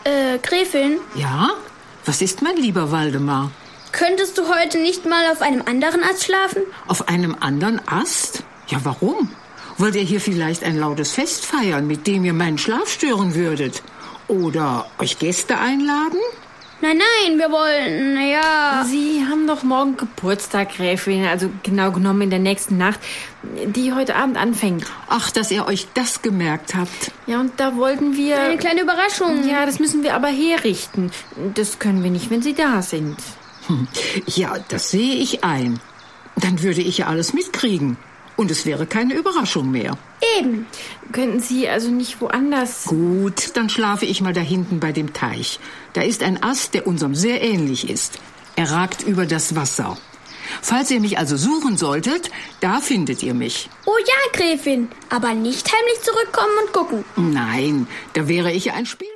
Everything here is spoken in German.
Gräfin? Ja? Was ist, mein lieber Waldemar? Könntest du heute nicht mal auf einem anderen Ast schlafen? Auf einem anderen Ast? Ja, warum? Wollt ihr hier vielleicht ein lautes Fest feiern, mit dem ihr meinen Schlaf stören würdet? Oder euch Gäste einladen? Nein, wir wollen, Sie haben doch morgen Geburtstag, Gräfin, also genau genommen in der nächsten Nacht, die heute Abend anfängt. Ach, dass ihr euch das gemerkt habt. Ja, und da wollten wir... Eine kleine Überraschung. Ja, das müssen wir aber herrichten. Das können wir nicht, wenn Sie da sind. Ja, das sehe ich ein. Dann würde ich ja alles mitkriegen. Und es wäre keine Überraschung mehr. Eben. Könnten Sie also nicht woanders... Gut, dann schlafe ich mal da hinten bei dem Teich. Da ist ein Ast, der unserem sehr ähnlich ist. Er ragt über das Wasser. Falls ihr mich also suchen solltet, da findet ihr mich. Oh ja, Gräfin, aber nicht heimlich zurückkommen und gucken. Nein, da wäre ich ja ein Spiel.